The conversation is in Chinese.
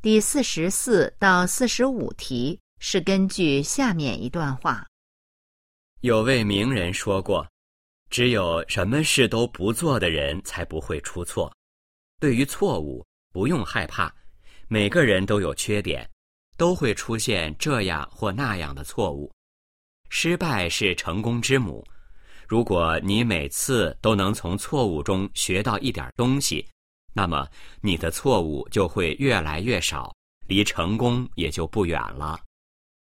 第44到45题是根据下面一段话。 有位名人说过，只有什么事都不做的人才不会出错。对于错误，不用害怕，每个人都有缺点，都会出现这样或那样的错误。失败是成功之母，如果你每次都能从错误中学到一点东西，那么你的错误就会越来越少，离成功也就不远了。